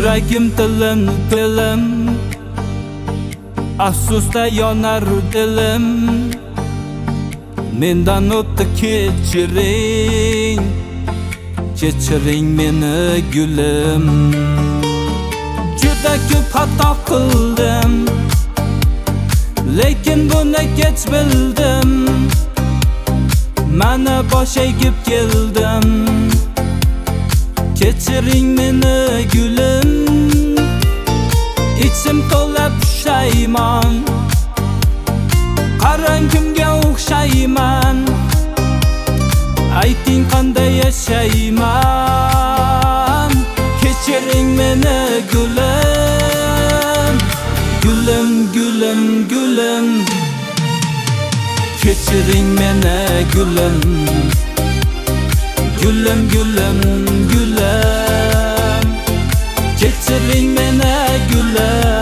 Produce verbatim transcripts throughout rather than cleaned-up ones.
Yuragim tilim tilim, afsusda yonar dilim. Mendan o'tdi kechiring, kechiring meni gulim. Juda ko'p xato qildim, lekin buni kech bildim. Mana bosh egib keldim, kechiring meni gulim. Ichim to'la pushaymon, qarang kimga o'xshayman. Ayting qanday yashayman, kechiring meni gulim. Gulim, gulim, gulim, kechiring meni gulim. Gulim, gulim, gulim, kechiring meni gulim.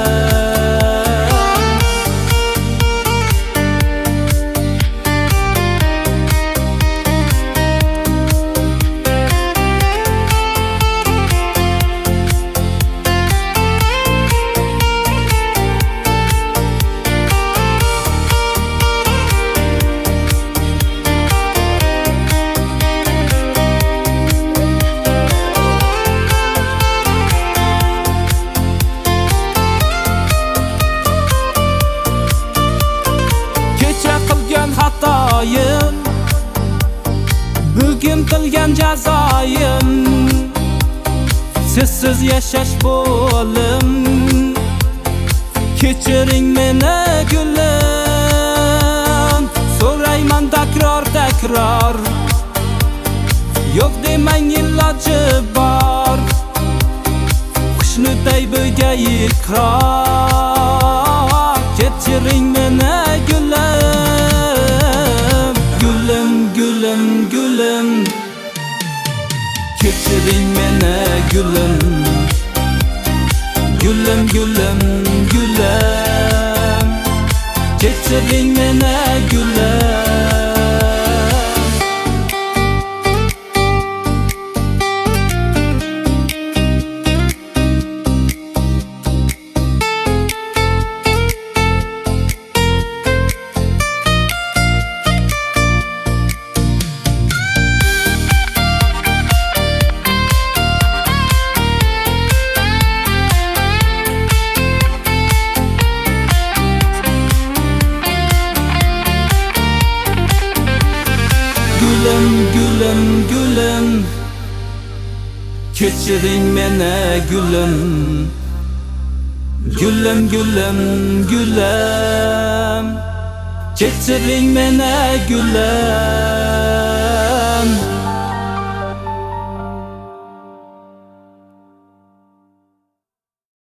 Xatoyim, bugun qilgan jazoyim. Sizsiz yashash bo'lim, kechiring meni gulim. So'rayman takror takror, yo'q demang iloji bor. Xushnuday bo'ga iqror, kechiring meni gulim. Gulim, gulim, gulim, kechiring meni gulim. Gulim, gulim, gulim, kechiring meni gulim. Gulim, gulim, gulim, kechiring meni gulim. Gulim, gulim, gulim, kechiring meni gulim.